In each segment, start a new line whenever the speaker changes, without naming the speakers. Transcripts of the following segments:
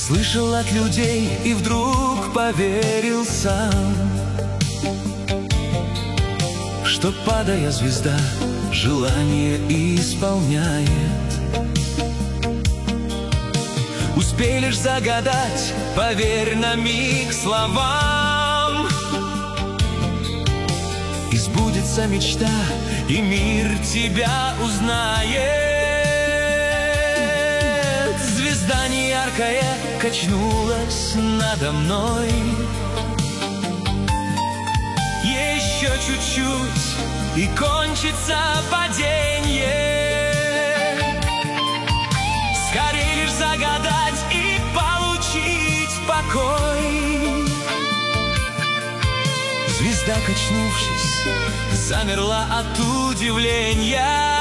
Слышал от людей и вдруг поверил сам, что, падая, звезда желание исполняет. Успей лишь загадать, поверь на миг словам, и сбудется мечта, и мир тебя узнает. Звезда неяркая качнулась надо мной. Еще чуть-чуть, и кончится паденье. Скорей лишь загадать и получить покой. Звезда, качнувшись, замерла от удивления.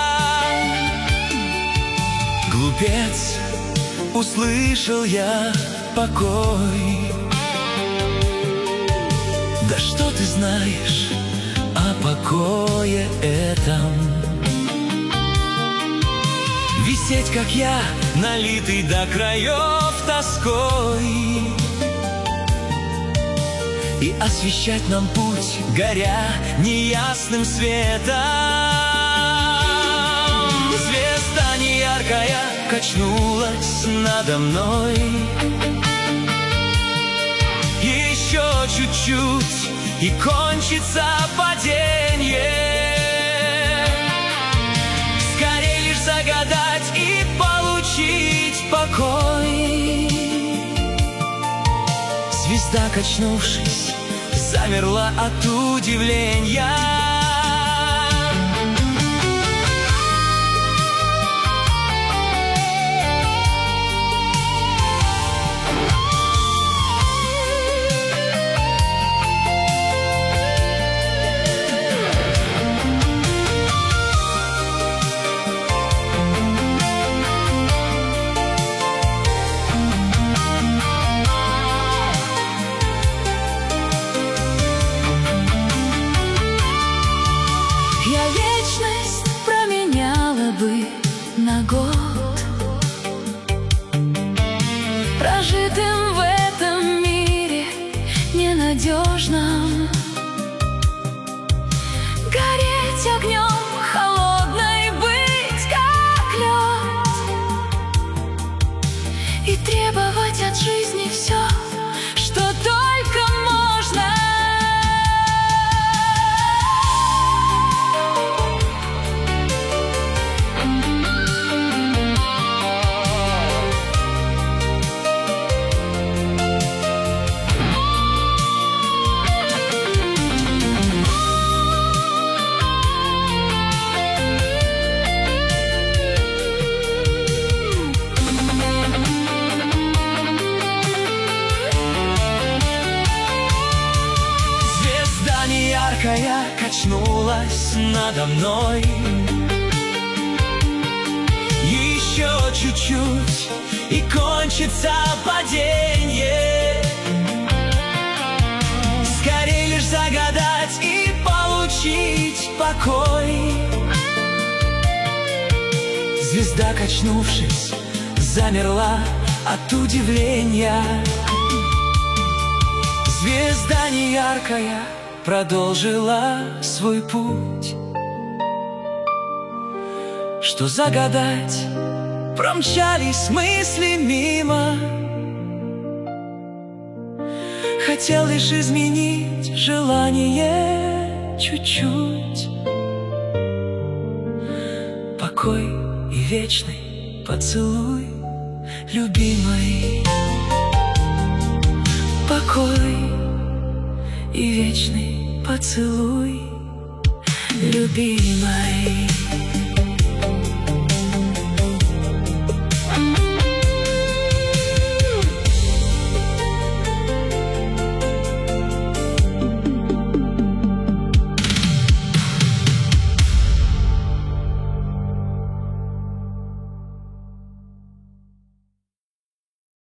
Глупец, услышал я покой. Да что ты знаешь о покое этом? Висеть, как я, налитый до краев тоской, и освещать нам путь, горя неясным светом. Звезда неяркая качнулась надо мной. Еще чуть-чуть, и кончится паденье. Скорей лишь загадать и получить покой. Звезда, качнувшись, замерла от удивления.
Я вечность променяла бы на год, прожитым в этом мире ненадежном. Гореть огнем холодной, быть как лед, и требовать от жизни все, что только можно.
Яркая качнулась надо мной. Еще чуть-чуть, и кончится паденье. Скорей лишь загадать и получить покой. Звезда, качнувшись, замерла от удивления. Звезда неяркая продолжила свой путь. Что загадать, промчались мысли мимо. Хотел лишь изменить желание чуть-чуть. Покой и вечный поцелуй, любимой. Покой и вечный поцелуй, любимой.